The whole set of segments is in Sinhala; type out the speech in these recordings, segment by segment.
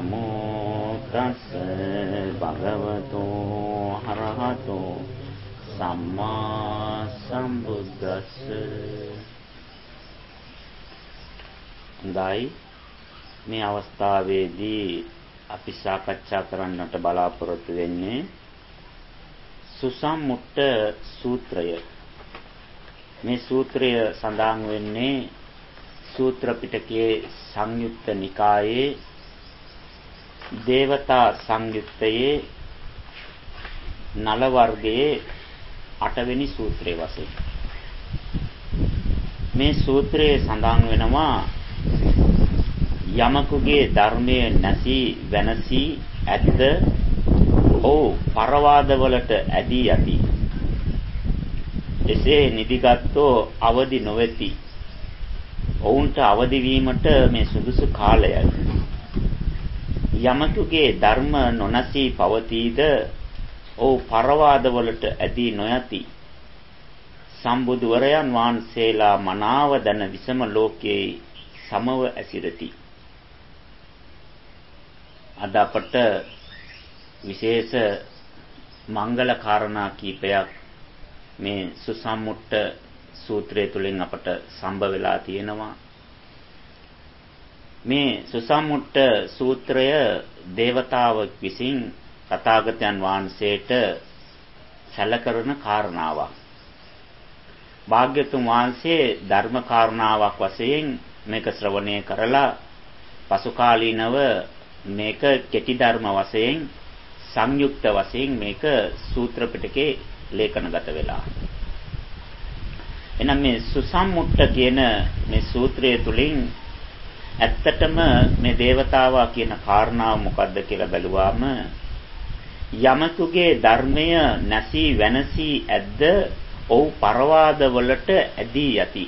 නමෝ තස් භගවතු අරහතෝ සම්මා සම්බුද්දස්ස. හොඳයි, මේ අවස්ථාවේදී අපි සාකච්ඡා කරන්නට බලාපොරොත්තු වෙන්නේ සුසම්මුට්ට සූත්‍රය. මේ සූත්‍රය සඳහන් වෙන්නේ සූත්‍ර පිටකයේ සංයුත්ත නිකායේ දේවතා සංයුත්තයේ නල වර්ගයේ 8 වෙනි සූත්‍රයේ වශයෙන්. මේ සූත්‍රයේ සඳහන් වෙනවා යමකුගේ ධර්මයේ නැසී වෙනසී ඇද්ද ඔව් පරවාදවලට ඇදී යති. එසේ නිදිගත්ෝ අවදි නොවේති. ඔවුන්ට අවදි වීමට මේ සුදුසු කාලයයි. යමකුගේ ධර්ම නොනසී පවතීද ඔව් පරවාදවලට ඇදී නොයති. සම්බුදුවරයන් වහන්සේලා මනාව දන විසම ලෝකයේ සමව ඇසිරති. අද අපට විශේෂ මංගල කාරණා කීපයක් මේ සුසම්මුට්ට සූත්‍රය තුලින් අපට සම්බ වෙලා තියෙනවා. මේ සුසම්මුට්ට සූත්‍රය දේවතාවක් විසින් තථාගතයන් වහන්සේට සැලකරන කාරණාවක්. භාග්‍යතුන් වහන්සේ ධර්ම කාරණාවක් වශයෙන් මේක ශ්‍රවණය කරලා පසු කාලීනව මේක කෙටි ධර්ම වශයෙන් සංයුක්ත වශයෙන් මේක සූත්‍ර පිටකේ ලේඛනගත වෙලා. එහෙනම් මේ සුසම්මුට්ට කියන මේ සූත්‍රය තුලින් ඇත්තටම මේ දේවතාවා කියන කාරණාව මොකද්ද කියලා බැලුවාම යමතුගේ ධර්මය නැසී වෙනසී ඇද්ද ඔව් පරවාදවලට ඇදී යති.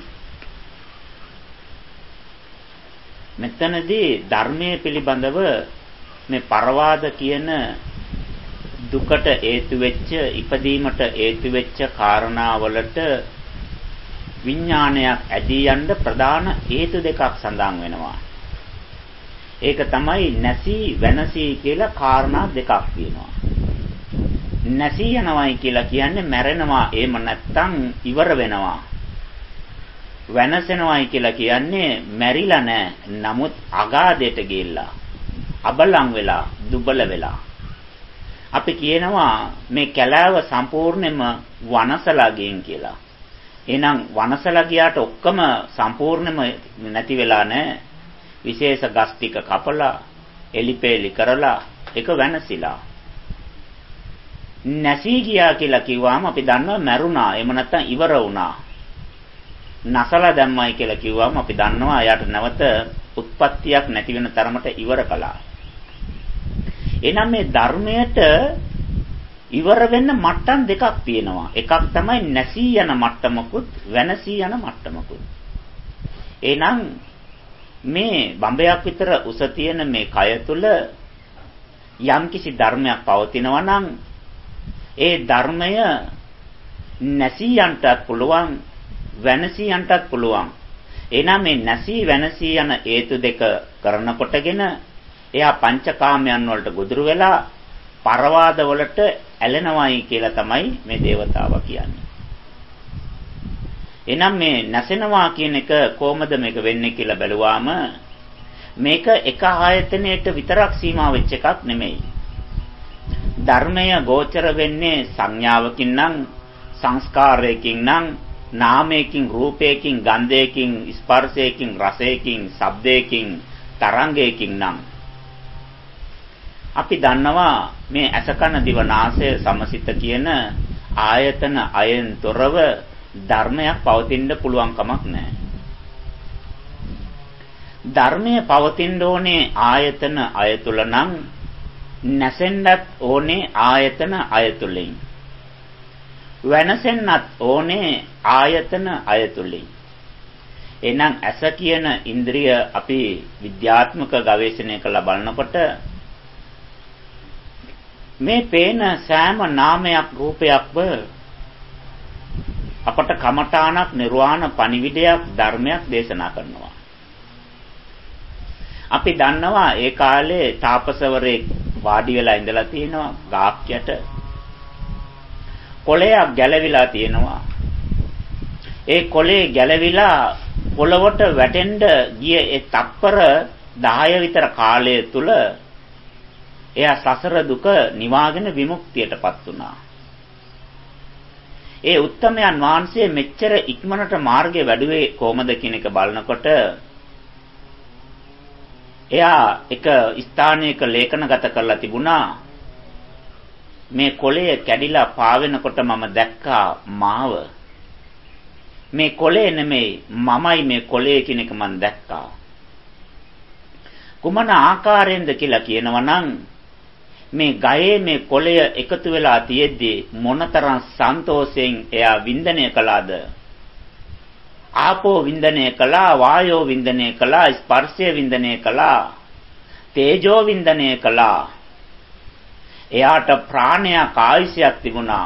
මෙතනදී ධර්මයේ පිළිබඳව මේ පරවාද කියන දුකට හේතු වෙච්ච ඉපදීමට හේතු වෙච්ච කාරණාවලට විඥානයක් ඇදී යන්න ප්‍රධාන හේතු දෙකක් සඳහන් වෙනවා. ඒක තමයි නැසී වෙනසී කියලා කාරණා දෙකක් තියෙනවා. නැසී යනවායි කියලා කියන්නේ මැරෙනවා, එහෙම නැත්නම් ඉවර වෙනවා. වෙනසෙනවායි කියලා කියන්නේ මැරිලා නැහැ, නමුත් අගාධයට ගිහිල්ලා අබලන් වෙලා දුබල වෙලා. අපි කියනවා මේ කැලෑව සම්පූර්ණයෙන්ම වනසලා ගින් කියලා. එහෙනම් වනසලා ගියාට ඔක්කොම සම්පූර්ණයෙන්ම නැති වෙලා නැහැ. විශේෂ ගස් ටික කපලා එලිපෙලි කරලා ඒක වෙනසිලා. නැසී ගියා කියලා කිව්වම අපි දන්නවා මැරුණා. එහෙම නැත්නම් ඉවර වුණා. නැසලා දැම්මයි කියලා කිව්වම අපි දන්නවා එයාට නැවත උත්පත්තියක් නැති වෙන තරමට ඉවර කළා. එහෙනම් මේ ධර්මයට ඉවර වෙන්න මට්ටම් දෙකක් තියෙනවා. එකක් තමයි නැසී යන මට්ටමකුත් වෙනසී යන මට්ටමකුත්. එහෙනම් මේ බඹයක් විතර උස තියෙන මේ කය තුල යම්කිසි ධර්මයක් පවතිනවා නම් ඒ ධර්මය නැසී යන්නත් පුළුවන්, වෙනසී යන්නත් පුළුවන්. එහෙනම් මේ නැසී වෙනසී යන හේතු දෙක කරනකොටගෙන එයා පංචකාමයන් වලට ගොදුරු වෙලා පරවාද වලට ඇලෙනවයි කියලා තමයි මේ දේවතාවා කියන්නේ. එහෙනම් මේ නැසෙනවා කියන එක කොහොමද මේක වෙන්නේ කියලා බැලුවාම මේක එක ආයතනයකට විතරක් සීමා වෙච්ච එකක් නෙමෙයි. ධර්මය ගෝචර වෙන්නේ සංඥාවකින් නම්, සංස්කාරයකින් නම්, නාමයකින්, රූපයකින්, ගන්ධයකින්, ස්පර්ශයකින්, රසයකින්, ශබ්දයකින්, තරංගයකින් නම්. අපි දන්නවා මේ ඇස කන දිව නාසය සමසිත කියන ආයතන අයෙන් තොරව ධර්මයක් පවතින්න පුළුවන් කමක් නැහැ. ධර්මය පවතින්න ඕනේ ආයතන අයතුල නම් නැසෙන්නත් ඕනේ ආයතන අයතුලින්. වෙනසෙන්නත් ඕනේ ආයතන අයතුලින්. එහෙනම් ඇස කියන ඉන්ද්‍රිය අපි විද්‍යාත්මක ගවේෂණය කරලා බලනකොට මේ පේන සෑම නාමයක් රූපයක්ව අපට කමඨාණක් නිර්වාණ පණිවිඩයක් ධර්මයක් දේශනා කරනවා. අපි දන්නවා ඒ කාලේ තාපසවරේ වාඩි වෙලා ඉඳලා තියෙනවා ගාක් යට. කොළයක් ගැලවිලා තියෙනවා. ඒ කොළේ ගැලවිලා පොළවට වැටෙන්න ගිය ඒ තප්පර 10 විතර කාලය තුල එයා සසර දුක නිවාගෙන විමුක්තියටපත් වුණා. ඒ උත්තමයන් වහන්සේ මෙච්චර ඉක්මනට මාර්ගය වැඩුවේ කොහොමද කියන එක බලනකොට එයා එක ස්ථානයක ලේඛනගත කරලා තිබුණා. මේ කොළය කැඩිලා පාවෙනකොට මම දැක්කා මාව. මේ කොළේ නෙමෙයි මමයි මේ කොළේ කියන එක මම දැක්කා. කුමන ආකාරයෙන්ද කියලා කියනවා නම් මේ ගයේ මේ කොළය එකතු වෙලා තියෙද්දී මොනතරම් සන්තෝෂයෙන් එයා වින්දනය කළාද? ආපෝ වින්දනය කළා, වායෝ වින්දනය කළා, ස්පර්ශය වින්දනය කළා, තේජෝ වින්දනය කළා. එයාට ප්‍රාණයක් ආයුෂයක් තිබුණා.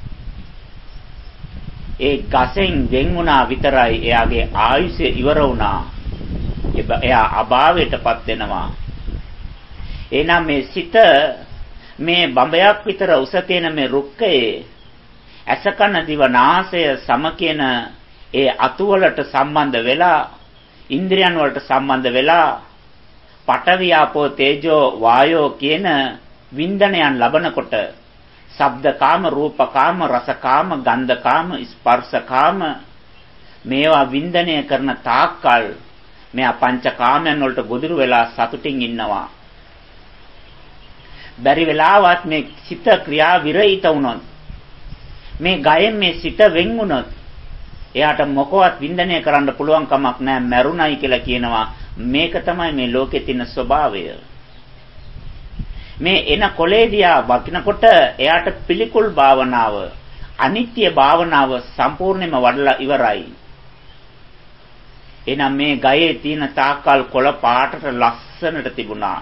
ඒ ගසෙන් වෙන් වුණා විතරයි එයාගේ ආයුෂය ඉවර වුණා. එයා අභාවයටපත් වෙනවා. එහෙනම් මේ සිත මේ බඹයක් විතර උස තියෙන මේ රුක්කයේ ඇසකන දිව නාසය සම කියන ඒ අතු වලට සම්බන්ධ වෙලා ඉන්ද්‍රියන් වලට සම්බන්ධ වෙලා පඨවි ආපෝ තේජෝ වායෝ කියන වින්දනයන් ලබනකොට ශබ්දකාම රූපකාම රසකාම ගන්ධකාම ස්පර්ශකාම මේවා වින්දනය කරන තාක්කල් මෙයා පංචකාමයන් වලට ගොදුරු වෙලා සතුටින් ඉන්නවා. බැරි වෙලාවත් මේ සිත ක්‍රියා විරහිත වුණොත් මේ ගයෙන් මේ සිත වෙන් වුණොත් එයාට මොකවත් වින්දනය කරන්න පුළුවන් කමක් නැහැ. මැරුණයි කියලා කියනවා. මේක තමයි මේ ලෝකේ තියෙන ස්වභාවය. මේ එන කොලේදියා වකිනකොට එයාට පිළිකුල් භාවනාව, අනිත්‍ය භාවනාව සම්පූර්ණයෙන්ම වඩලා ඉවරයි. එහෙනම් මේ ගයේ තියෙන තාක්කල් කොළ පාටට ලස්සනට තිබුණා.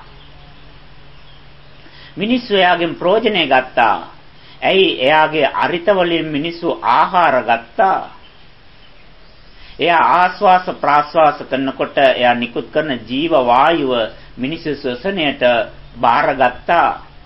මිනිස්සු එයාගෙන් ප්‍රයෝජනෙ ගත්තා. ඇයි? එයාගේ අරිත වලින් මිනිස්සු ආහාර ගත්තා. එයා ආස්වාස ප්‍රාස්වාස කරනකොට එයා නිකුත් කරන ජීව වායුව මිනිස්සු ශ්වසනයට බාරගත්තා.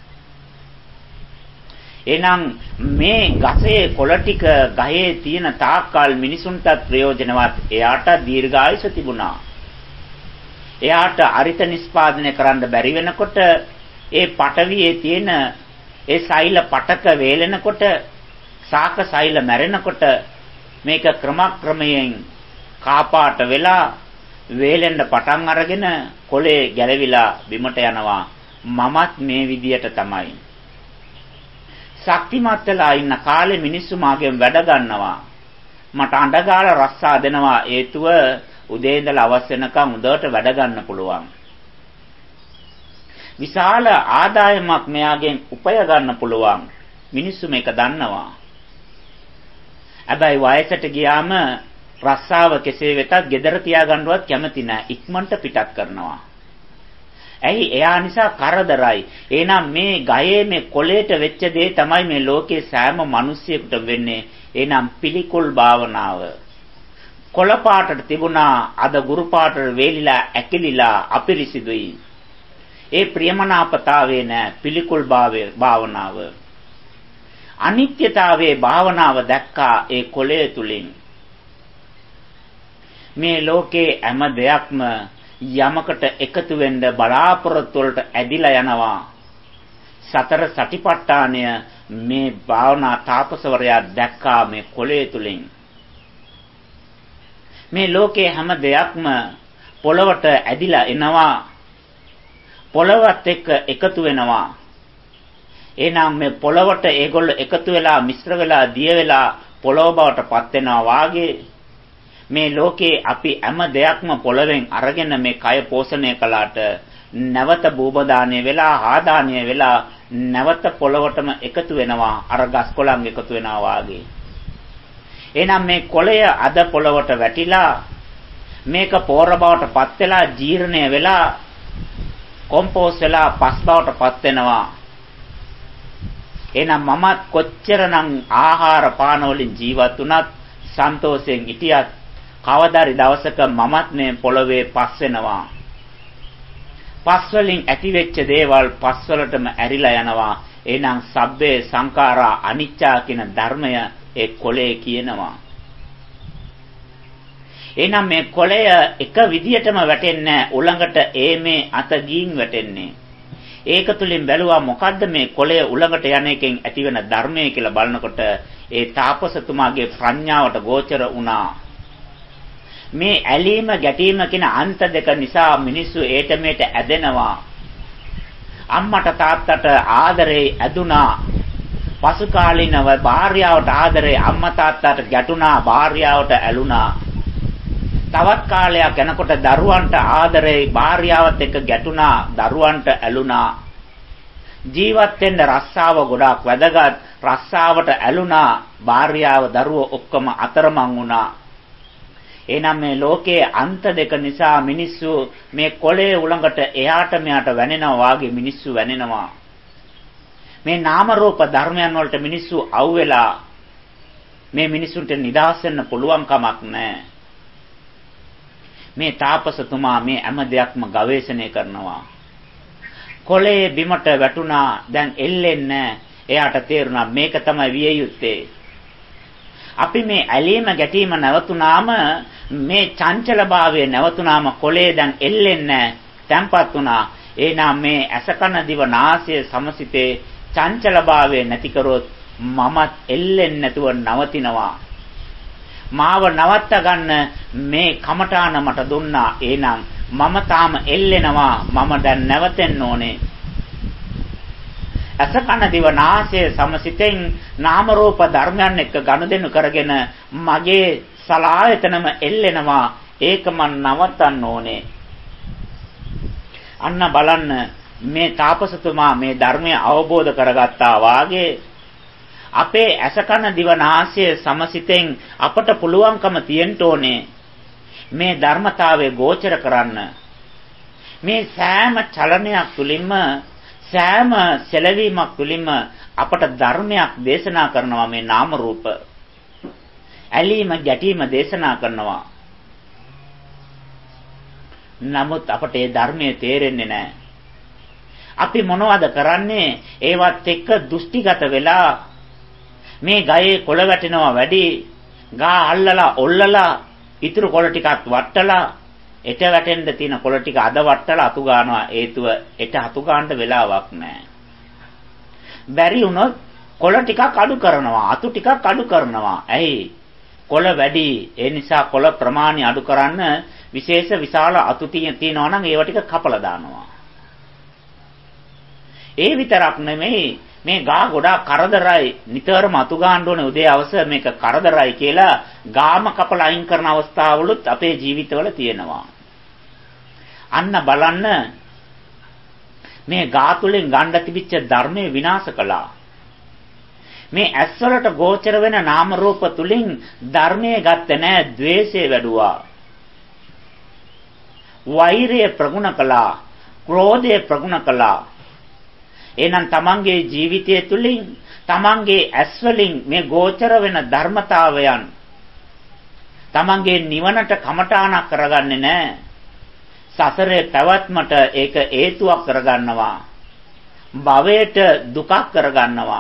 එහෙනම් මේ ගසේ කොළ ටික ගහේ තියෙන තාක්කල් මිනිසුන්ට ප්‍රයෝජනවත්. එයාට දීර්ඝායුෂ තිබුණා. එයාට අරිත නිස්පාදනය කරන්න බැරි වෙනකොට ඒ පටවියේ තියෙන ඒ සෛල පටක වේලෙනකොට සාක සෛල මැරෙනකොට මේක ක්‍රමක්‍රමයෙන් කාපාට වෙලා වේලෙන්න පටන් අරගෙන කොලේ ගැලවිලා බිමට යනවා. මමත් මේ විදියට තමයි. ශක්තිමත් වෙලා ඉන්න කාලේ මිනිස්සු මාගෙන් වැඩ ගන්නවා. මට අඬගාලා රස්සා දෙනවා. හේතුව උදේ ඉඳලා අවස් වෙනකම් උදේට වැඩ ගන්න පුළුවන්. විශාල ආදායමක් මෙයාගෙන් උපය ගන්න පුළුවන්. මිනිස්සු මේක දන්නවා. හැබැයි වයසට ගියාම රස්සාව කෙසේ වෙතත් gedara තියාගන්නවත් කැමති නැහැ. ඉක්මනට පිටත් කරනවා. ඇයි? එයා නිසා කරදරයි. එහෙනම් මේ ගයේ මේ කොළේට වෙච්ච දේ තමයි මේ ලෝකේ සෑම මිනිසියෙකුට වෙන්නේ. එහෙනම් පිළිකුල් භාවනාව. කොළ පාටට තිබුණා, අද ගුරු පාටට වේලිලා ඇකිලිලා අපිරිසිදුයි. ඒ ප්‍රියමනාපතාවේ නෑ පිළිකුල් භාවනාව. අනිත්‍යතාවයේ භාවනාව දැක්කා ඒ කොළය තුලින්. මේ ලෝකේ හැම දෙයක්ම යමකට එකතු වෙන්න බලාපොරොත්තු වලට ඇදිලා යනවා. සතර සටිපට්ඨානය මේ භාවනා තාපසවරයා දැක්කා මේ කොළය තුලින්. මේ ලෝකේ හැම දෙයක්ම පොළවට ඇදිලා එනවා. පොළවත් එක්ක එකතු වෙනවා. එහෙනම් මේ පොළවට ඒගොල්ලෝ එකතු වෙලා මිශ්‍ර වෙලා දිය වෙලා පොළොව බවට පත් වෙනවා වාගේ මේ ලෝකේ අපි හැම දෙයක්ම පොළවෙන් අරගෙන මේ කය පෝෂණය කළාට නැවත භූබදානය වෙලා ආදානය වෙලා නැවත පොළවටම එකතු වෙනවා. අර ගස් කොළන් එකතු වෙනවා වාගේ. එහෙනම් මේ කොළය අද පොළවට වැටිලා මේක පෝර බවට පත් වෙලා ජීර්ණය වෙලා කොම්පෝස්ට් වෙලා පස් බවට පත් වෙනවා. එහෙනම් මමත් කොච්චරනම් ආහාර පාන වලින් ජීවත් වුණත් සන්තෝෂයෙන් හිටියත් කවදාරි දවසක මමත් මේ පොළවේ පස් වෙනවා. පස් වලින් ඇතිවෙච්ච දේවල් පස් වලටම ඇරිලා යනවා. එහෙනම් සබ්බේ සංඛාරා අනිච්චා කියන ධර්මය ඒ කොලේ කියනවා. එහෙනම් මේ කොලය එක විදියටම වැටෙන්නේ උලඟට මේ අත ගින් වැටෙන්නේ. ඒක තුලින් බැලුවා මොකද්ද මේ කොලය උලඟට යන එකෙන් ඇතිවෙන ධර්මය කියලා බලනකොට ඒ තාපසතුමාගේ ප්‍රඥාවට ගෝචර වුණා. මේ ඇලීම ගැටීම කියන අන්ත දෙක නිසා මිනිස්සු ඒට මේට ඇදෙනවා. අම්මට තාත්තට ආදරේ ඇදුනා. පසු කාලිනව භාර්යාවට ආදරේ අම්මා තාත්තට ගැටුණා, භාර්යාවට ඇලුනා. තවත් කාලයක් යනකොට දරුවන්ට ආදරේ භාර්යාවත් එක්ක ගැටුණා, දරුවන්ට ඇලුනා. ජීවත් වෙන්න රස්සාව ගොඩාක් වැදගත්, රස්සාවට ඇලුනා, භාර්යාව දරුවෝ ඔක්කොම අතරමං වුණා. එහෙනම් මේ ලෝකයේ අන්ත දෙක නිසා මිනිස්සු මේ කොලේ උලඟට එහාට මෙහාට වැනෙනවා වාගේ මිනිස්සු වැනෙනවා. මේ නාම රූප ධර්මයන් වලට මිනිස්සු අවුවෙලා මේ මිනිසුන්ට නිදහස් වෙන්න පුළුවන් කමක් නැහැ. මේ තාපසතුමා මේ හැම දෙයක්ම ගවේෂණය කරනවා. කොලේ බිමට වැටුණා, දැන් එල්ලෙන්නේ. එයාට තේරුණා මේක තමයි විය යුත්තේ. අපි මේ ඇලීම ගැටීම නැවතුනාම මේ චංචලභාවය නැවතුනාම කොලේ දැන් එල්ලෙන්නේ තැම්පත් වුණා. එහෙනම් මේ අසකන දිව නාසය සමසිතේ චංචලභාවය නැති කරොත් මමත් එල්ලෙන්නේ නැතුව නවතිනවා. මාව නවත්ත ගන්න මේ කමඨාන මට දුන්නා. එහෙනම් මම තාම එල්ලෙනවා. මම දැන් නැවතෙන්න ඕනේ. අසකන දිව නාසය සමසිතෙන් නාම රූප ධර්මයන් එක්ක ගනුදෙනු කරගෙන මගේ සලායතනම එල්ලෙනවා. ඒක මන් නවත්තන්න ඕනේ. අන්න බලන්න මේ තාපසතුමා මේ ධර්මය අවබෝධ කරගත්තා වාගේ අපේ අසකන දිව නාසය සමසිතෙන් අපට පුළුවන්කම තියෙන්න ඕනේ මේ ධර්මතාවය ගෝචර කරන්න. මේ සෑම චලනයක් තුලින්ම සෑම සැලවීමක් තුළින්ම අපට ධර්මයක් දේශනා කරනවා මේ නාම රූප. ඇලීම ගැටීම දේශනා කරනවා. නමුත් අපට ඒ ධර්මයේ තේරෙන්නේ නැහැ. අපි මොනවද කරන්නේ? ඒවත් එක්ක දෘෂ්ටිගත වෙලා මේ ගයේ කොළ වැටෙනවා වැඩි, ගා අල්ලලා ඔල්ලලා ඉතුරු කොළ ටිකත් වට්ටලා එට වැටෙන්න තියෙන කොළ ටික අද වට්ටලා අතු ගන්නවා. හේතුව එට අතු ගන්න වෙලාවක් නැහැ. බැරි වුණොත් කොළ ටිකක් අඩු කරනවා, අතු ටිකක් අඩු කරනවා. ඇයි? කොළ වැඩි. ඒ නිසා කොළ ප්‍රමාණය අඩු කරන්න විශේෂ විශාල අතු තියෙනවා නම් ඒව ටික කපලා දානවා. ඒ විතරක් නෙමෙයි මේ ගා ගොඩාක් කරදරයි. නිතරම අතු ගන්න ඕනේ උදේ හවස මේක කරදරයි කියලා ගාම කපලා අයින් කරන අවස්ථාවලුත් අපේ ජීවිතවල තියෙනවා. අන්න බලන්න මේ ගාතුලෙන් ගන්න තිබිච්ච ධර්මයේ විනාශ කළා. මේ ඇස්වලට ගෝචර වෙන නාම රූප තුලින් ධර්මයේ ගත්තේ නැහැ, द्वේෂය වැඩුවා. වෛරය ප්‍රගුණ කළා, ක්‍රෝධය ප්‍රගුණ කළා. එහෙනම් තමන්ගේ ජීවිතය තුලින් තමන්ගේ ඇස්වලින් මේ ගෝචර වෙන ධර්මතාවයන් තමන්ගේ නිවනට කමඨාණක් කරගන්නේ නැහැ. සසරේ පැවැත්මට ඒක හේතුවක් කරගන්නවා. භවයට දුකක් කරගන්නවා.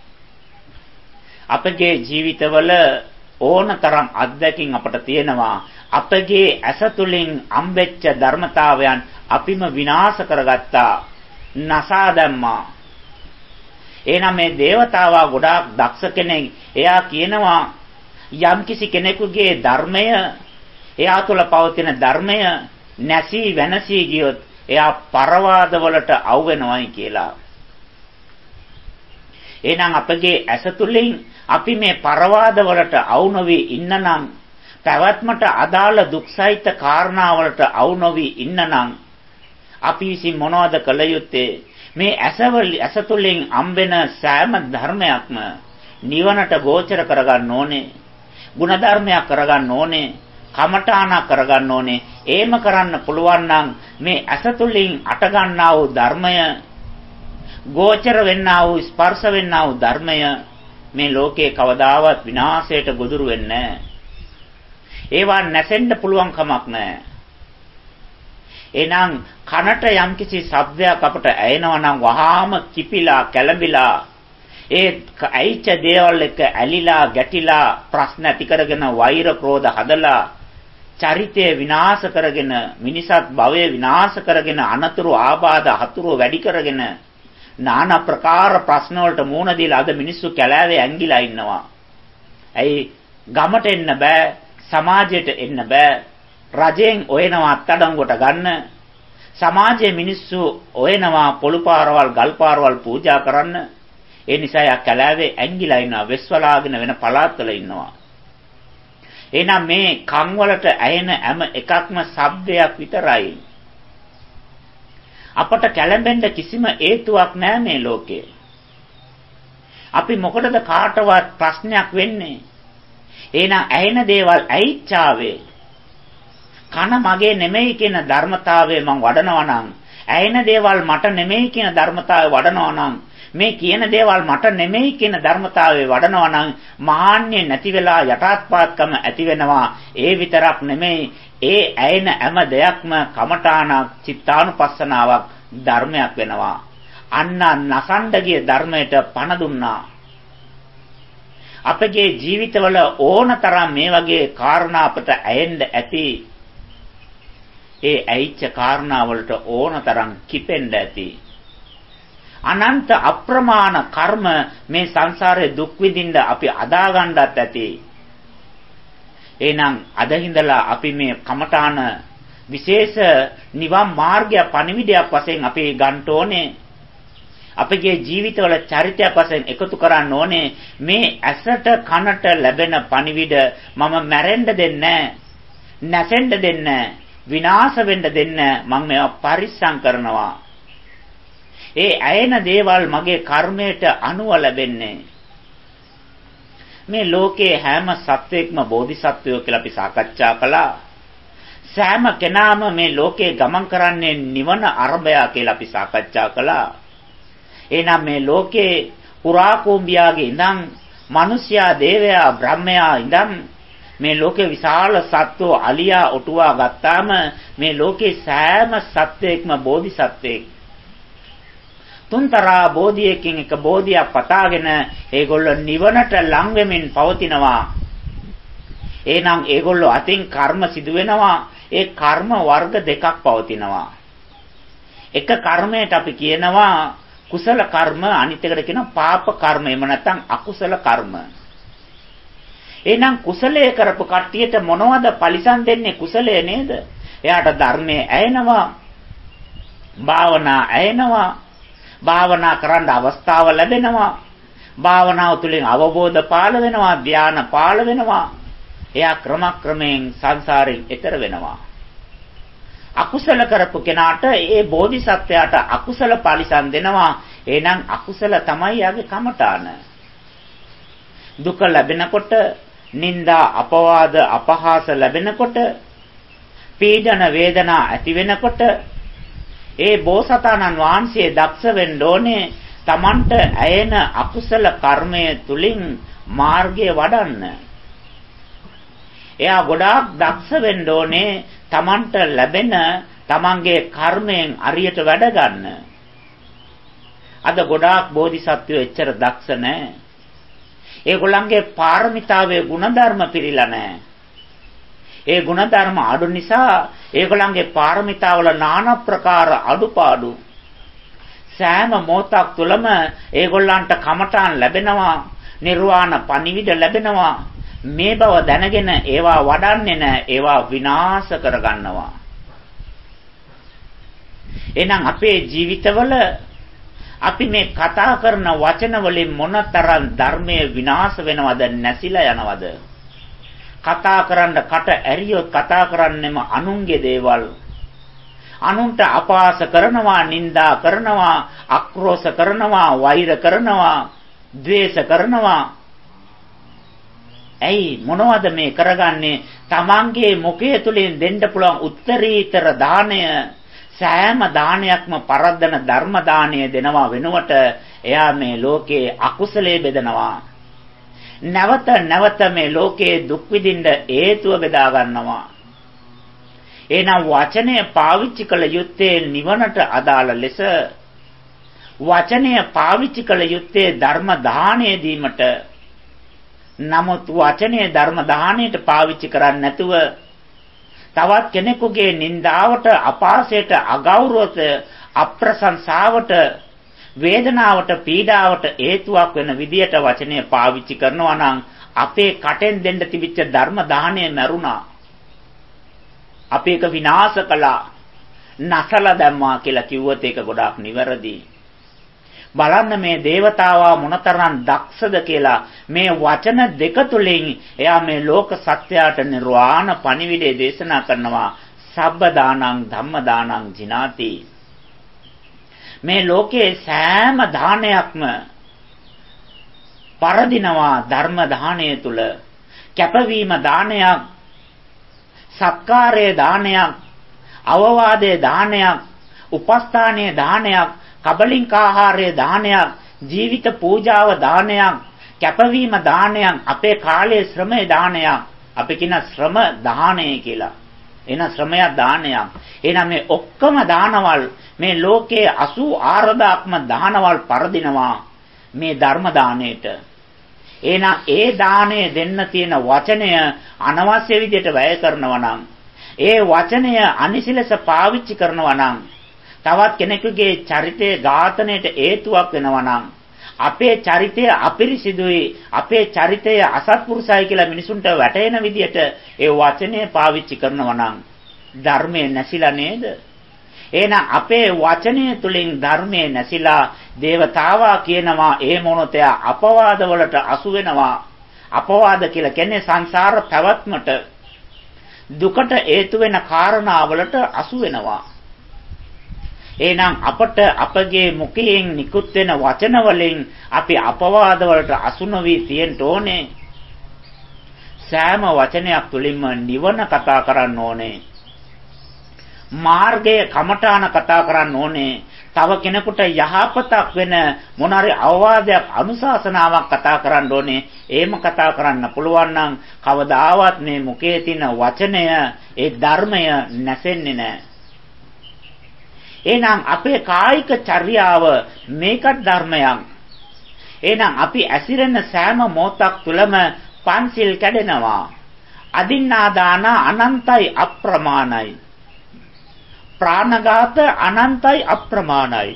අපගේ ජීවිතවල ඕනතරම් අත්දැකීම් අපට තියෙනවා. අපගේ ඇස තුලින් අම්බෙච්ච ධර්මතාවයන් අපිම විනාශ කරගත්තා. නසා දැම්මා. එහෙනම් මේ దేవතාවා ගොඩාක් දක්ෂ කෙනෙක්. එයා කියනවා යම්කිසි කෙනෙකුගේ ධර්මය, එයා තුළ පවතින ධර්මය නැසී වෙනසී ගියොත් එයා පරවාදවලට අවු වෙනවයි කියලා. එහෙනම් අපගේ ඇස තුලින් අපි මේ පරවාදවලට අවු නොවි ඉන්නනම්, පැවැත්මට අදාළ දුක්සහිත කාරණාවලට අවු නොවි ඉන්නනම් අපි විසින් මොනවද කළ යුත්තේ? මේ ඇස තුලින් අම්බෙන සෑම ධර්මයක්ම නිවනට ගෝචර කරගන්න ඕනේ. ಗುಣධර්මයක් කරගන්න ඕනේ. කමඨාණක් කරගන්න ඕනේ. එහෙම කරන්න පුළුවන් නම් මේ ඇස තුලින් අට ගන්නා වූ ධර්මය, ගෝචර වෙන්නා වූ ස්පර්ශ වෙන්නා වූ ධර්මය මේ ලෝකේ කවදාවත් විනාශයට ගොදුරු වෙන්නේ නැහැ. ඒවා නැසෙන්න පුළුවන් කමක් නැහැ. එහෙනම් කනට යම්කිසි ශබ්දයක් අපට ඇහෙනවා නම් වහාම කිපිලා කැළඹිලා ඒ ඇයිච්ච දේවල් එක ඇලිලා ගැටිලා ප්‍රශ්න ඇති කරගෙන වෛර ක්‍රෝධ හදලා චරිතය විනාශ කරගෙන මිනිසත් භවය විනාශ කරගෙන අනතුරු ආබාධ හතුරු වැඩි කරගෙන নানা ප්‍රකාර ප්‍රශ්න වලට මුහුණ දීලා අද මිනිස්සු කැලෑවේ ඇංගිලා ඉන්නවා. ඇයි ගමට එන්න බෑ, සමාජයට එන්න බෑ. රජෙන් ඔයනවා අත්අඩංගුවට ගන්න. සමාජයේ මිනිස්සු ඔයනවා පොළු පාරවල්, ගල් පාරවල් පූජා කරන්න. ඒ නිසා යා කැලෑවේ ඇංගිලා ඉන්නවා, වෙස්වලාගෙන වෙන පළාත්වල ඉන්නවා. එහෙනම් මේ කන් වලට ඇහෙන හැම එකක්ම ශබ්දයක් විතරයි. අපට කැළඹෙන්න කිසිම හේතුවක් නැහැ මේ ලෝකේ. අපි මොකටද කාටවත් ප්‍රශ්නයක් වෙන්නේ? එහෙනම් ඇහෙන දේවල් ඇයිච්චාවේ. කන මගේ නෙමෙයි කියන ධර්මතාවය මම වඩනවා නම්, ඇහෙන දේවල් මට නෙමෙයි කියන ධර්මතාවය වඩනවා නම්, මේ කියන දේවල් මට නෙමෙයි කියන ධර්මතාවය වඩනවා නම් මාන්නේ නැති වෙලා යටාත්පාත්කම ඇති වෙනවා. ඒ විතරක් නෙමෙයි, ඒ ඇයෙන හැම දෙයක්ම කමඨාණක්, චිත්තානුපස්සනාවක්, ධර්මයක් වෙනවා. අන්න නසණ්ඩගිය ධර්මයට පණ දුන්නා. අපගේ ජීවිතවල ඕනතරම් මේ වගේ කාරණා අපට ඇයෙන්න ඇති. ඒ ඇයිච්ච කාරණා වලට ඕනතරම් කිපෙන්න ඇති. අනන්ත අප්‍රමාණ කර්ම මේ සංසාරේ දුක් විඳින්න අපි අදා ගන්නත් ඇති. එහෙනම් අද හිඳලා අපි මේ කමඨාන විශේෂ නිවන් මාර්ගය පණිවිඩයක් වශයෙන් අපි ගන්න ඕනේ. අපගේ ජීවිතවල චරිතයක් වශයෙන් එකතු කරන්න ඕනේ. මේ ඇසට කනට ලැබෙන පණිවිඩ මම මැරෙන්න දෙන්නේ නැහැ, නැසෙන්න දෙන්නේ නැහැ, විනාශ වෙන්න දෙන්නේ නැහැ. මම මේවා පරිස්සම් කරනවා. ඒ ඇයෙන දේවල් මගේ කර්මයට අනුව ලැබෙන්නේ. මේ ලෝකේ හැම සත්වෙක්ම බෝධිසත්වයෝ කියලා අපි සාකච්ඡා කළා. සෑම කෙනාම මේ ලෝකේ ගමන් කරන්නේ නිවන අරබය කියලා අපි සාකච්ඡා කළා. එහෙනම් මේ ලෝකේ පුරා කෝඹියාගේ ඉඳන් මිනිස්යා, දේවයා, බ්‍රහ්මයා ඉඳන් මේ ලෝකේ විශාල සත්වෝ අලියා ඔටුවා ගත්තාම මේ ලෝකේ සෑම සත්වයක්ම බෝධිසත්වෙක්. තුන්තරා බෝධියකින් එක බෝධියක් පතාගෙන ඒගොල්ලෝ නිවනට ලං වෙමින් පවතිනවා. එහෙනම් ඒගොල්ලෝ අතින් කර්ම සිදු වෙනවා. ඒ කර්ම වර්ග දෙකක් පවතිනවා. එක කර්මයට අපි කියනවා කුසල කර්ම, අනිත් එකට කියනවා පාප කර්ම. එහෙම නැත්නම් අකුසල කර්ම. එහෙනම් කුසලයේ කරපු කට්ටියට මොනවද පරිසම් දෙන්නේ? කුසලයේ නේද? එයාට ධර්මයේ ඇයෙනවා, භාවනා ඇයෙනවා, භාවනා කරන්න අවස්ථාව ලැබෙනවා, භාවනාව තුළින් අවබෝධ පාළ වෙනවා, ධානය පාළ වෙනවා. එයා ක්‍රමක්‍රමයෙන් සංසාරයෙන් එතර වෙනවා. අකුසල කරපු කෙනාට ඒ බෝධිසත්වයාට අකුසල පරිසම් දෙනවා. එහෙනම් අකුසල තමයි යාගේ කමඨාන. දුක ලැබෙනකොට, නිന്ദා, අපවාද, අපහාස ලැබෙනකොට, පීඩන වේදනා ඇති වෙනකොට ඒ බෝසතාණන් වහන්සේ දක්ෂ වෙන්න ඕනේ Tamanට ඇයෙන අකුසල කර්මය තුලින් මාර්ගය වඩන්න. එයා ගොඩාක් දක්ෂ වෙන්න ඕනේ Tamanට ලැබෙන Tamanගේ කර්මයෙන් අරියට වැඩ ගන්න. අද ගොඩාක් බෝධිසත්වයෝ එච්චර දක්ෂ නැහැ. ඒගොල්ලන්ගේ පාරමිතාවේ ಗುಣධර්ම පිරීලා නැහැ. ඒ ಗುಣධර්ම අඩු නිසා ඒගොල්ලන්ගේ පාරමිතාවල নানা ප්‍රකාර අඩුපාඩු. සෑම මොහොතක් තුළම ඒගොල්ලන්ට කමඨාන් ලැබෙනවා, නිර්වාණ පණිවිඩ ලැබෙනවා. මේ බව දැනගෙන ඒවා වඩන්නේ නැහැ, ඒවා විනාශ කරගන්නවා. එහෙනම් අපේ ජීවිතවල අපි මේ කතා කරන වචන වලින් මොනතරම් ධර්මයේ විනාශ වෙනවද, නැසිලා යනවද? කතා කරන්න කට ඇරියොත් කතා කරන්නෙම අනුන්ගේ දේවල්. අනුන්ට අපහාස කරනවා, නිନ୍ଦා කරනවා, අක්‍රෝෂ කරනවා, වෛර කරනවා, ද්වේෂ කරනවා. ඇයි මොනවද මේ කරගන්නේ? තමන්ගේ මුඛය තුලින් දෙන්න පුළුවන් උත්තරීතර දාණය, සෑම දානයක්ම පරද්දන ධර්ම දාණය දෙනවා වෙනුවට එයා මේ ලෝකේ අකුසලයේ බෙදනවා. නැවත නැවත මේ ලෝකයේ දුක් විඳින්න හේතුව බෙදා ගන්නවා. එහෙනම් වචනය පාවිච්චි කළ යුත්තේ නිවනට අදාළ ලෙස වචනය පාවිච්චි කළ යුත්තේ ධර්ම දාණය දීමට. නමුත් වචනය ධර්ම දාණයට පාවිච්චි කරන්නේ නැතුව තවත් කෙනෙකුගේ නින්දාවට, අපාසයට, අගෞරවයට, අප්‍රශංසාවට, වේදනාවට, පීඩාවට හේතුවක් වෙන විදියට වචනය පාවිච්චි කරනවා නම් අපේ කටෙන් දෙන්න තිබිච්ච ධර්ම දාණය මැරුණා. අපි ඒක විනාශ කළා. නැසලා දැම්මා කියලා කිව්වොත් ඒක ගොඩාක් නිවැරදි. බලන්න මේ దేవතාවා මොනතරම් දක්ෂද කියලා. මේ වචන දෙක තුලින් එයා මේ ලෝක සත්‍යයට නිර්වාණ පණිවිඩය දේශනා කරනවා. සබ්බ දානං ධම්ම දානං ජිනාති. මේ ලෝකේ සෑම දානයක්ම පරදිනවා ධර්ම දාණය තුල. කැපවීම දානයක්, සත්කාරයේ දානයක්, අවවාදයේ දානයක්, උපස්ථානයේ දානයක්, කබලින්කාහාරයේ දානයක්, ජීවිත පූජාව දානයක්, කැපවීම දානයක්, අපේ කාලයේ ශ්‍රමයේ දානයක්. අපි කියන ශ්‍රම දානය කියලා. එන ශ්‍රමය දානයක්. එහෙනම් මේ ඔක්කොම දානවල් මේ ලෝකයේ 84000ක්ම දානවල් පරදිනවා මේ ධර්ම දාණයට. එහෙනම් ඒ දාණය දෙන්න තියෙන වචනය අනවශ්‍ය විදිහට වැය කරනවා නම්, ඒ වචනය අනිසිලස පාවිච්චි කරනවා නම්, තවත් කෙනෙකුගේ චරිතය ඝාතනයට හේතුවක් වෙනවා නම්, අපේ චරිතය අපිරිසිදුයි, අපේ චරිතය අසත්පුරුසයි කියලා මිනිසුන්ට වැටහෙන විදිහට ඒ වචනය පාවිච්චි කරනවා නම් ධර්මයේ නැසිලා නේද? එහෙනම් අපේ වචනය තුලින් ධර්මයේ නැසිලා දේවතාවා කියනවා ඒ මොනොතය අපවාද වලට අසු වෙනවා. අපවාද කියලා කියන්නේ සංසාර පැවැත්මට දුකට හේතු වෙන කාරණාවලට අසු වෙනවා. එහෙනම් අපට අපගේ මුඛයෙන් නිකුත් වෙන වචන වලින් අපි අපවාද වලට අසු නොවි තියෙන්න ඕනේ. සෑම වචනයක් තුලින්ම නිවන කතා කරන්න ඕනේ. මාර්ගයේ කමඨාන කතා කරන්න ඕනේ. තව කෙනෙකුට යහපතක් වෙන මොනාරි අවවාදයක්, අනුශාසනාවක් කතා කරන්න ඕනේ. එහෙම කතා කරන්න පුළුවන් නම් කවදාවත් මේ මුඛයේ තියෙන වචනය, ඒ ධර්මය නැසෙන්නේ නැහැ. එහෙනම් අපේ කායික චර්යාව මේකත් ධර්මයක්. එහෙනම් අපි ඇසිරෙන සෑම මොහොතක් තුළම පන්සිල් කැඩෙනවා. අදින්නා දාන අනන්තයි අප්‍රමාණයි. ප්‍රාණඝාත අනන්තයි අප්‍රමාණයි.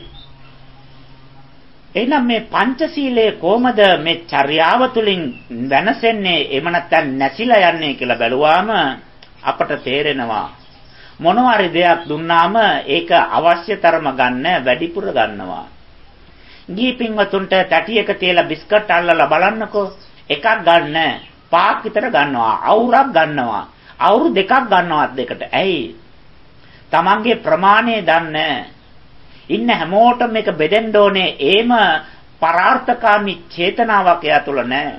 එහෙනම් මේ පංචශීලයේ කොහමද මේ චර්යාව තුළින් වෙනසෙන්නේ, එහෙම නැත්නම් නැසිලා යන්නේ කියලා බැලුවාම අපට තේරෙනවා. මොනවාරි දෙයක් දුන්නාම ඒක අවශ්‍යතරම ගන්න, වැඩිපුර ගන්නවා. ගිහි පින්වතුන්ට තැටියක තියලා බිස්කට් අල්ලලා බලන්නකෝ. එකක් ගන්න, පාක් විතර ගන්නවා, අවුරක් ගන්නවා, අවුරු දෙකක් ගන්නවත් දෙකට. ඇයි? තමන්ගේ ප්‍රමාණය දන්නේ. ඉන්න හැමෝටම මේක බෙදෙන්න ඕනේ. ඒම පරාර්ථකාමී චේතනාවක් එයා තුල නැහැ.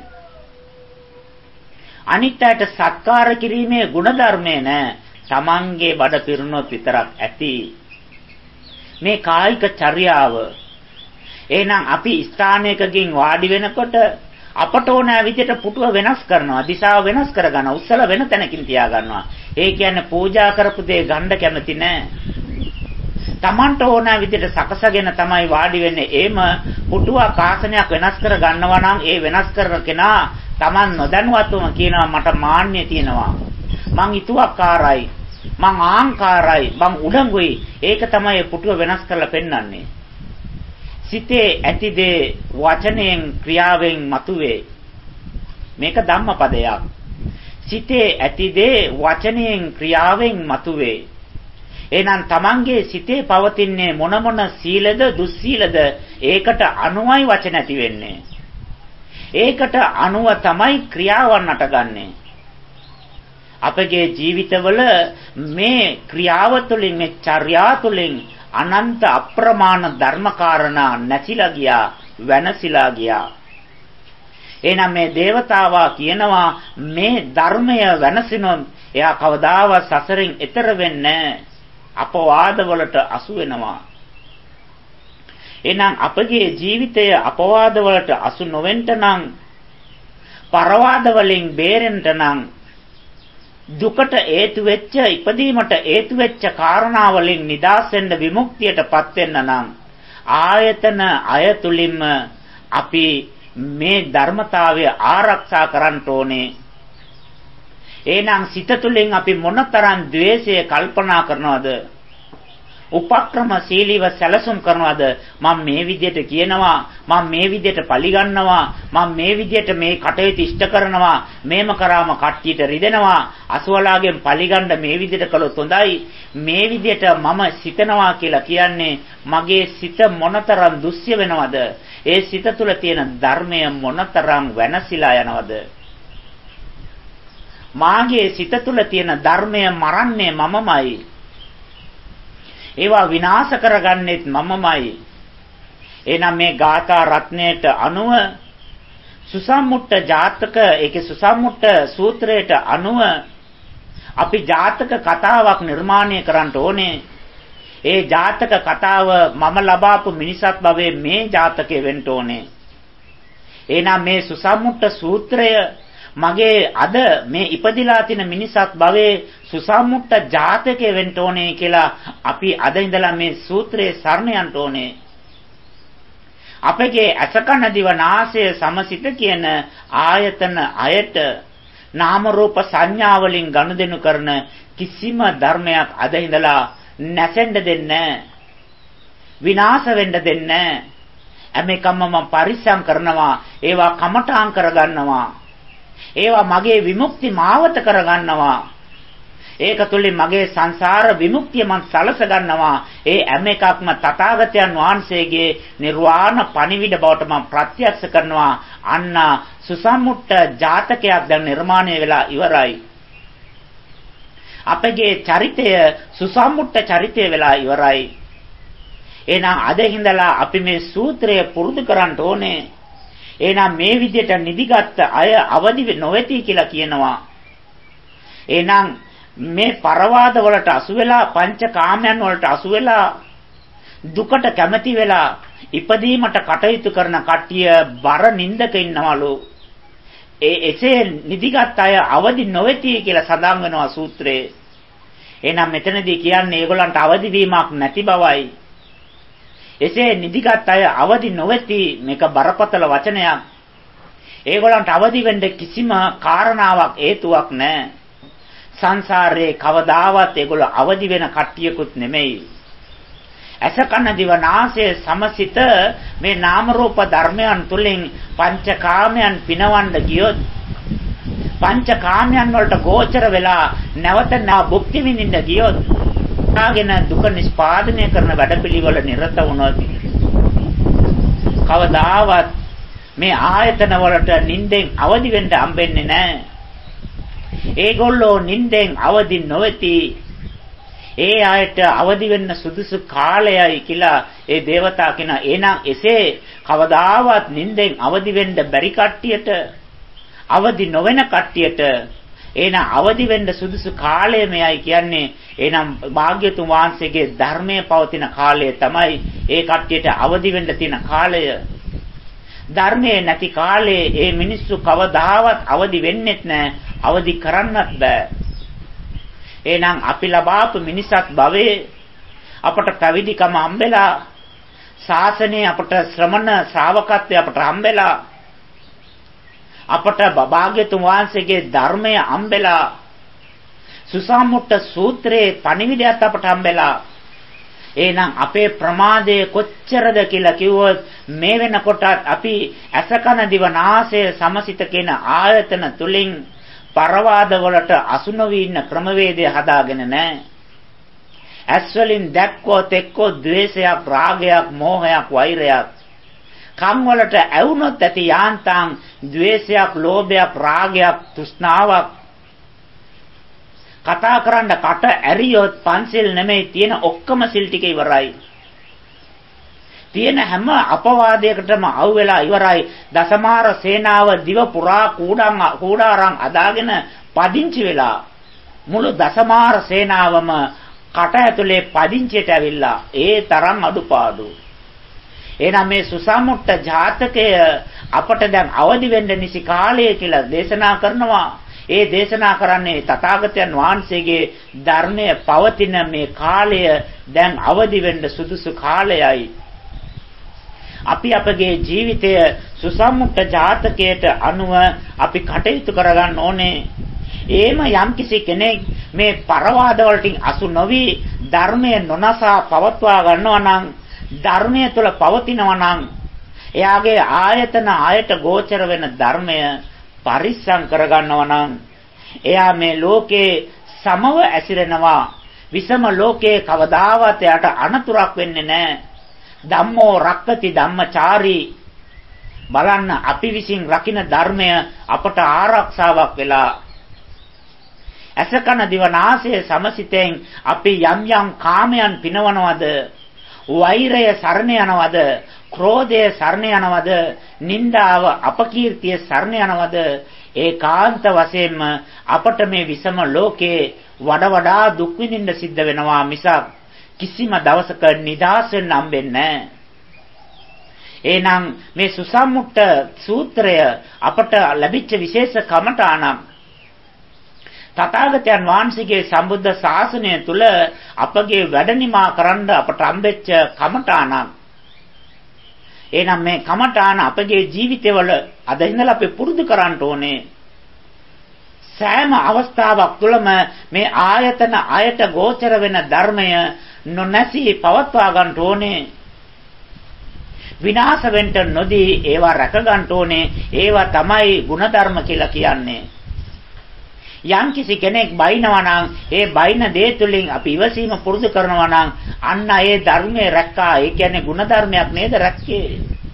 අනිත් අයට සත්කාර කිරීමේ ගුණධර්මය නැහැ. තමන්ගේ බඩ පිරුණොත් විතරක් ඇති. මේ කායික චර්යාව. එහෙනම් අපි ස්ථානයකකින් වාඩි වෙනකොට අපට ඕන විදිහට පුටුව වෙනස් කරනවා, දිශාව වෙනස් කරගන්නවා, උස්සල වෙන තැනකින් තියා ගන්නවා. ඒ කියන්නේ පූජා කරපු දේ ගන්න කැමති නැහැ. Tamanට ඕන විදිහට සකසගෙන තමයි වාඩි වෙන්නේ. එහෙම පුටුවක් ආසනයක් වෙනස් කර ගන්නවා නම් ඒ වෙනස් කරන කෙනා Taman නොදැනුවත්වම කියනවා මට මාන්නය තියෙනවා. මං ඊතුවක්කාරයි, මං ආංකාරයි, මං උඩඟුයි. ඒක තමයි පුටුව වෙනස් කරලා පෙන්වන්නේ. සිතේ ඇතිදේ වචනයෙන් ක්‍රියාවෙන් මතුවේ. මේක ධම්මපදයක්. සිතේ ඇතිදේ වචනයෙන් ක්‍රියාවෙන් මතුවේ. එහෙනම් තමන්ගේ සිතේ පවතින්නේ මොන මොන සීලද දුස්සීලද ඒකට අනුවයි වචන ඇති වෙන්නේ. ඒකට අනුව තමයි ක්‍රියාවන් අටගන්නේ. අපගේ ජීවිතවල මේ ක්‍රියාව තුළින්, මේ චර්යා තුළින් අනන්ත අප්‍රමාණ ධර්මකාරණා නැතිලා ගියා, වෙනසිලා ගියා. එහෙනම් මේ దేవතාවා කියනවා මේ ධර්මය වෙනසිනොත් එයා කවදාවත් සසරින් එතර වෙන්නේ නැහැ. අපවාද වලට අසු වෙනවා. එහෙනම් අපගේ ජීවිතය අපවාද වලට අසු නොවෙන්න නම්, පරවාද වලින් බේරෙන්න නම් දුකට හේතු වෙච්ච ඉපදීමට හේතු වෙච්ච කාරණා වලින් නිදහස් වෙන්න විමුක්තියටපත් වෙන්න නම් ආයතන අයතුලින්ම අපි මේ ධර්මතාවය ආරක්ෂා කරන්න ඕනේ. එහෙනම් සිත තුළින් අපි මොනතරම් ද්වේෂය කල්පනා කරනවද? උපක්‍රමශීලීව සැලසුම් කරනවද? මම මේ විදිහට කියනවා, මම මේ විදිහට පරිගන්නවා, මම මේ විදිහට මේ කටයුතු ඉෂ්ට කරනවා, මේම කරාම කට්ටියට රිදෙනවා, අසවලාගෙන් පරිගන්න මේ විදිහට කළොත් හොඳයි, මේ විදිහට මම සිතනවා කියලා කියන්නේ මගේ සිත මොනතරම් දුස්්‍ය වෙනවද? ඒ සිත තුළ තියෙන ධර්මය මොනතරම් වෙනසිලා යනවද? මාගේ සිත තුළ තියෙන ධර්මය මරන්නේ මමමයි. ඒවා විනාශ කරගන්නෙත් මමමයි. එහෙනම් මේ ගාථා රත්නයට අනුව සුසම්මුට්ට ජාතක, ඒකේ සුසම්මුට්ට සූත්‍රයට අනුව අපි ජාතක කතාවක් නිර්මාණය කරන්න ඕනේ. ඒ ජාතක කතාව මම ලබාපු මිනිසත් භවයේ මේ ජාතකය වෙන්න ඕනේ. එහෙනම් මේ සුසම්මුට්ට සූත්‍රය මගේ අද මේ ඉපදිලා තියෙන මිනිසත් භවයේ සුසම්මුට්ට ජාතකය වෙන්න ඕනේ කියලා අපි අද ඉඳලා මේ සූත්‍රයේ සරණ යන්න ඕනේ. අපගේ අසකන දිව නාසය සමසිත කියන ආයතන අයට නාම රූප සංඥා වලින් ගනුදෙනු කරන කිසිම ධර්මයක් අද ඉඳලා නැසෙන්න දෙන්නේ විනාශ වෙන්න දෙන්නේ. හැම එකම මම පරිස්සම් කරනවා. ඒවා කමඨාන් කරගන්නවා. ඒවා මගේ විමුක්ති මාවත කරගන්නවා. ඒක තුළින් මගේ සංසාර විමුක්තිය මම සලස ගන්නවා. ඒ හැම එකක්ම තථාගතයන් වහන්සේගේ නිර්වාණ පණිවිඩ බවට මම ප්‍රත්‍යක්ෂ කරනවා. අන්න සුසම්මුට්ට ජාතකයක් දැන් නිර්මාණය වෙලා ඉවරයි. අපගේ චරිතය සුසම්මුට්ට චරිතය වෙලා ඉවරයි. එහෙනම් අද හිඳලා අපි මේ සූත්‍රය පුරුදු කරන්න ඕනේ. එහෙනම් මේ විදිහට නිදිගත් අය අවදි නොවේති කියලා කියනවා. එහෙනම් මේ පරවාද වලට අසු වෙලා පංචකාමයන් වලට අසු වෙලා දුකට කැමති වෙලා ඉපදීමට කටයුතු කරන කට්ටිය බර නින්දක ඉන්නවලු. එසේ නිදිගත් අය අවදි නොවේති කියලා සඳහන් වෙනවා සූත්‍රයේ. එහෙනම් මෙතනදී කියන්නේ ඒගොල්ලන්ට අවදි වීමක් නැති බවයි. එසේ නිදිගත් අය අවදි නොවේති මේක බරපතල වචනයක්. ඒගොල්ලන්ට අවදි වෙන්න කිසිම කාරණාවක් හේතුවක් නැහැ. සංසාරේ කවදාවත් ඒගොල්ලෝ අවදි වෙන කට්ටියකුත් නෙමෙයි. ඇස කන දිව නාසය සමසිත මේ නාම රූප ධර්මයන් තුලින් පංචකාමයන් පිනවන්න ගියොත් පංචකාමයන් වලට ගෝචර වෙලා නැවත භුක්ති විඳින්න ගියොත් ආගෙන දුක නිස්පාදනය කරන වැඩපිළිවෙල නිරත වුණොත් කවදාවත් මේ ආයතන වලට නිින්දෙන් අවදි වෙන්න හම්බෙන්නේ නැහැ. ඒගොල්ලෝ නිින්දෙන් අවදි නොවේති. ඒ ආයත අවදි වෙන්න සුදුසු කාලයයි කියලා ඒ దేవතා කෙනා. එහෙනම් එසේ කවදාවත් නිින්දෙන් අවදි වෙන්න බැරි කට්ටියට, අවදි නොවන කට්ටියට එහෙනම් අවදි වෙන්න සුදුසු කාලය මෙයයි කියන්නේ. එහෙනම් භාග්‍යතුන් වහන්සේගේ ධර්මයේ පවතින කාලය තමයි ඒ කට්ටියට අවදි වෙන්න තියෙන කාලය. ධර්මයේ නැති කාලේ ඒ මිනිස්සු කවදාවත් අවදි වෙන්නෙත් නැහැ, අවදි කරන්නත් බෑ. එහෙනම් අපි ලබාපු මිනිසත් භවයේ අපට පැවිදිකම හම්බෙලා, ශාසනය අපට ශ්‍රමණ ශ්‍රාවකත්වය අපට හම්බෙලා, අපට භාග්‍යතුන් වහන්සේගේ ධර්මය හම්බෙලා, සුසම්මුට්ට සූත්‍රයේ පණිවිඩයත් අපට හම්බෙලා. එහෙනම් අපේ ප්‍රමාදය කොච්චරද කියලා කිව්වොත් මේ වෙනකොට අපි අසකන දිව නාසය සමසිත කියන ආයතන තුලින් පරවාද වලට අසු නොවි ඉන්න ක්‍රමවේදය හදාගෙන නැහැ. ඇස් වලින් දැක්කොත් එක්කෝ ද්වේෂයක්, රාගයක්, මෝහයක්, වෛරයක්. කන් වලට ඇවුනොත් ඇති යාන්තම් ද්වේෂයක්, ලෝභයක්, රාගයක්, තෘෂ්ණාවක්. කතා කරන්න කට ඇරියොත් පන්සිල් නෙමෙයි තියෙන ඔක්කොම සිල් ටික ඉවරයි. තියෙන හැම අපවාදයකටම අවු වෙලා ඉවරයි. දසමාර සේනාව දිව පුරා කූඩාරම් අදාගෙන පදිංචි වෙලා මුළු දසමාර සේනාවම කට ඇතුලේ පදිංචියට ඇවිල්ලා ඒ තරම් අඩුපාඩු. එහෙනම් මේ සුසම්මුට්ට ජාතකය අපට දැන් අවදි වෙන්න නිසි කාලය කියලා දේශනා කරනවා. ඒ දේශනා කරන්නේ තථාගතයන් වහන්සේගේ ධර්මය පවතින මේ කාලය දැන් අවදි වෙන්න සුදුසු කාලයයි. අපි අපගේ ජීවිතය සුසම්මුත ජාතකයට අනුව අපි කටයුතු කරගන්න ඕනේ. එහෙම යම්කිසි කෙනෙක් මේ පරවාද වලටින් අසු නොවි ධර්මය නොනසා පවත්වා ගන්නවා නම් ධර්මය තුළ පවතිනවා නම් එයාගේ ආයතන ආයට ගෝචර වෙන ධර්මය පරිස්සම් කරගන්නවා නම් එයා මේ ලෝකේ සමව ඇසිරෙනවා. විසම ලෝකේ කවදාවත් එයාට අනතුරක් වෙන්නේ නැහැ. ධම්මෝ රක්කති ධම්මචාරී. බලන්න අපි විසින් රකින්න ධර්මය අපට ආරක්ෂාවක් වෙලා. අසකන දිවනාසය සමසිතෙන් අපි යම් යම් කාමයන් පිනවනවද? වෛරය සරණ යනවද? ක්‍රෝධය සරණ යනවද? නිന്ദාව අපකීර්තිය සරණ යනවද? ඒකාන්ත වශයෙන්ම අපට මේ විසම ලෝකේ වඩා දුක් විඳින්න සිද්ධ වෙනවා මිසක් කිසිම දවසක නිදහස් වෙන්න හම්බෙන්නේ නැහැ. එහෙනම් මේ සුසම්මුක්ත සූත්‍රය අපට ලැබිච්ච විශේෂ කමඨාණක්. තථාගතයන් වහන්සේගේ සම්බුද්ධ ශාසනය තුල අපගේ වැඩනිමා කරන්න අපට හම්බෙච්ච කමඨාණක්. එහෙනම් මේ කමඨාන අපගේ ජීවිතවල අද ඉඳලා අපි පුරුදු කරන්න ඕනේ. සෑම අවස්ථාවක් තුළම මේ ආයතන ආයත ගෝචර වෙන ධර්මය නොනැසී පවත්වා ගන්න ඕනේ. විනාශ වෙන්න නොදී ඒවා රැක ගන්න ඕනේ. ඒවා තමයි ಗುಣධර්ම කියලා කියන්නේ. යම්කිසි කෙනෙක් බයිනවා නම් ඒ බයින දේ තුලින් අපි ඉවසීම පුරුදු කරනවා නම් අන්න ඒ ධර්මයේ රැක්කා. ඒ කියන්නේ ಗುಣධර්මයක් නේද රැක්කේ.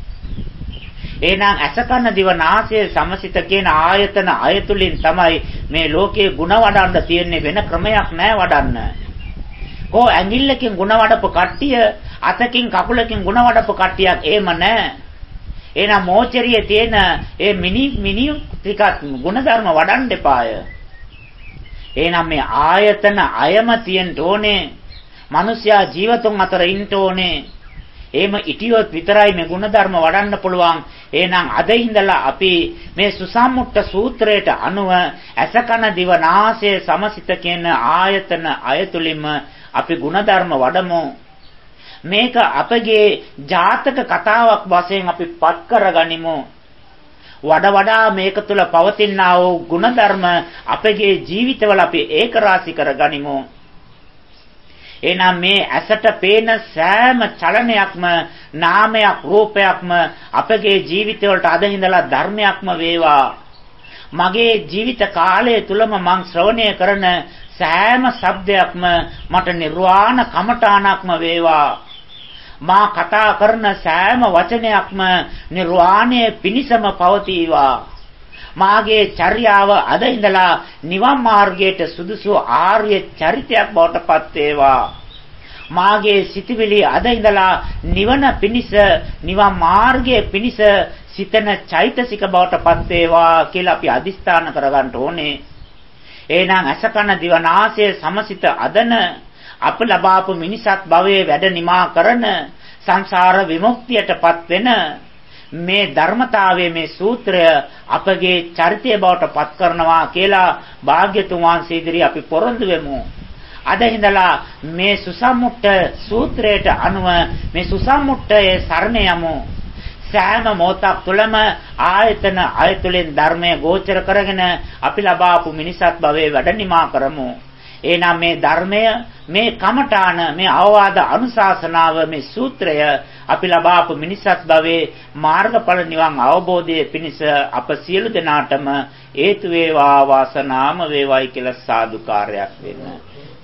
එහෙනම් අසකන දිවනාසය සමසිත කියන ආයතන අයතුලින් තමයි මේ ලෝකයේ ಗುಣ වඩන්න තියෙන්නේ. වෙන ක්‍රමයක් නැහැ වඩන්න. කො ඇඟිල්ලකින් ಗುಣ වඩපු කට්ටිය අතකින් කකුලකින් ಗುಣ වඩපු කට්ටියක් එහෙම නැහැ. එහෙනම් මෝචරියේ තියෙන ඒ මිනි ටිකක් ಗುಣධර්ම වඩන්න එපාය. එහෙනම් මේ ආයතන අයම තියෙන්න ඕනේ. මිනිස්යා ජීවතුන් අතර ඉන්න ඕනේ. එහෙම ඉටියොත් විතරයි මේ ಗುಣධර්ම වඩන්න පුළුවන්. එහෙනම් අද ඉඳලා අපි මේ සුසම්මුක්ත සූත්‍රයට අනුව අසකන දිවනාසය සමසිත කියන ආයතන අයතුලින්ම අපි ಗುಣධර්ම වඩමු. මේක අපගේ ජාතක කතාවක් වශයෙන් අපි පත් කරගනිමු. වඩා මේක තුළ පවතිනා වූ ಗುಣධර්ම අපගේ ජීවිතවල අපි ඒකරාශී කරගනිමු. එහෙනම් මේ ඇසට පේන සෑම චලනයක්ම නාමයක් රූපයක්ම අපගේ ජීවිතවලට අද ඉඳලා ධර්මයක්ම වේවා. මගේ ජීවිත කාලය තුලම මං ශ්‍රවණය කරන සෑම ශබ්දයක්ම මට නිර්වාණ කමඨාණක්ම වේවා. මා කතා කරන සෑම වචනයක්ම නිර්වාණය පිණිසම පවතිවා. මාගේ චර්යාව අද ඉඳලා නිවන් මාර්ගයට සුදුසු ආර්ය චරිතයක් බවට පත් වේවා. මාගේ සිතවිලි අද ඉඳලා නිවන පිණිස නිවන් මාර්ගයේ පිණිස සිතන චෛතසික බවට පත් වේවා කියලා අපි අදිස්ථාන කරගන්න ඕනේ. එහෙනම් අසකන දිවනාසය සමසිත අදන අප ලබාපු මිනිසත් භවයේ වැඩ නිමා කරන සංසාර විමුක්තියටපත් වෙන මේ ධර්මතාවයේ මේ සූත්‍රය අපගේ චරිතය බවට පත් කරනවා කියලා භාග්‍යතුන් වහන්සේ ඉදිරියේ අපි පොරොන්දු වෙමු. අද ඉඳලා මේ සුසම්මුක්ත සූත්‍රයට අනුව මේ සුසම්මුක්තයේ සරණ යමු. සෑම මොහොතක් තුළම ආයතන අයතුලින් ධර්මයේ ගෝචර කරගෙන අපි ලබාපු මිනිසත් භවයේ වැඩ නිමා කරමු. එහෙනම් මේ ධර්මය මේ කමඨාන මේ අවවාද අනුශාසනාව මේ සූත්‍රය අපි ලබාපු මිනිසත් භවයේ මාර්ගඵල නිවන් අවබෝධයේ පිණිස අප සියලු දෙනාටම හේතු වේවා වාසනාම වේවායි කියලා සාදුකාරයක් වෙන්න.